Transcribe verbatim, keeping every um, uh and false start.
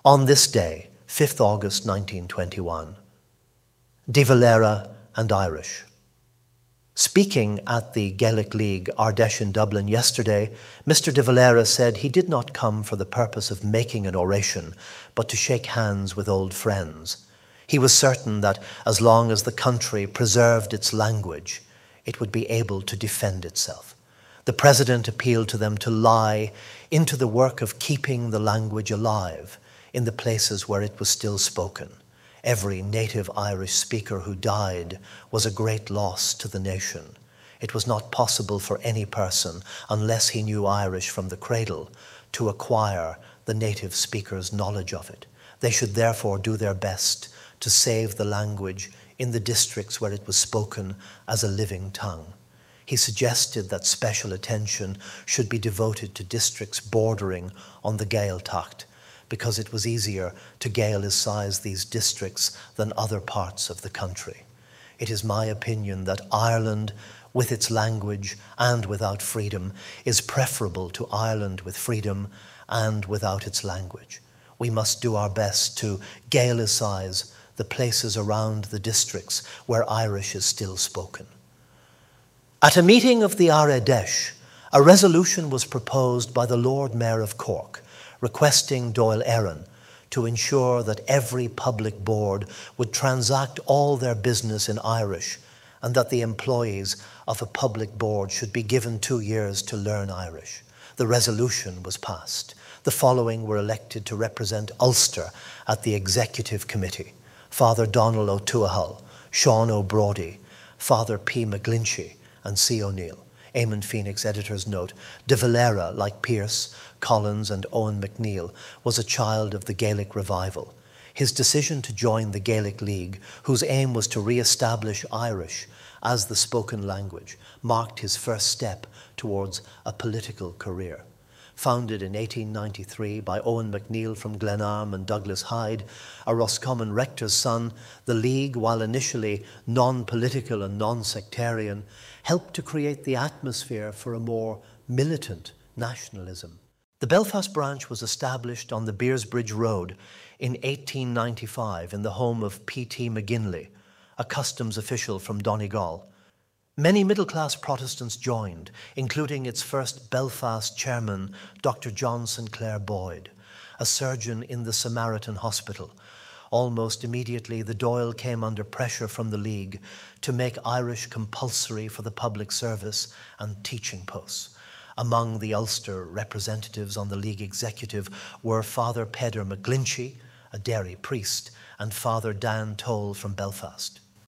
On this day, fifth of August nineteen twenty-one, De Valera and Irish. Speaking at the Gaelic League Ardèche in Dublin yesterday, Mister De Valera said he did not come for the purpose of making an oration, but to shake hands with old friends. He was certain that as long as the country preserved its language, it would be able to defend itself. The President appealed to them to lie into the work of keeping the language alive in the places where it was still spoken. Every native Irish speaker who died was a great loss to the nation. It was not possible for any person, unless he knew Irish from the cradle, to acquire the native speaker's knowledge of it. They should therefore do their best to save the language in the districts where it was spoken as a living tongue. He suggested that special attention should be devoted to districts bordering on the Gaeltacht, because it was easier to Gaelicize these districts than other parts of the country. It is my opinion that Ireland, with its language and without freedom, is preferable to Ireland with freedom and without its language. We must do our best to Gaelicize the places around the districts where Irish is still spoken. At a meeting of the Ardèche, a resolution was proposed by the Lord Mayor of Cork, requesting Dáil Éireann to ensure that every public board would transact all their business in Irish, and that the employees of a public board should be given two years to learn Irish. The resolution was passed. The following were elected to represent Ulster at the Executive Committee: Father Donald O'Tuathal, Sean O'Brody, Father P. McGlinchey, and C. O'Neill. Eamon Phoenix, editor's note: De Valera, like Pearse, Collins and Owen McNeill, was a child of the Gaelic revival. His decision to join the Gaelic League, whose aim was to re-establish Irish as the spoken language, marked his first step towards a political career. Founded in eighteen ninety-three by Owen McNeill from Glenarm and Douglas Hyde, a Roscommon rector's son, the League, while initially non-political and non-sectarian, helped to create the atmosphere for a more militant nationalism. The Belfast branch was established on the Beersbridge Road in eighteen ninety-five in the home of P T McGinley, a customs official from Donegal. Many middle-class Protestants joined, including its first Belfast chairman, Doctor John Sinclair Boyd, a surgeon in the Samaritan Hospital. Almost immediately, the Dáil came under pressure from the League to make Irish compulsory for the public service and teaching posts. Among the Ulster representatives on the League executive were Father Peder McGlinchey, a Derry priest, and Father Dan Toll from Belfast.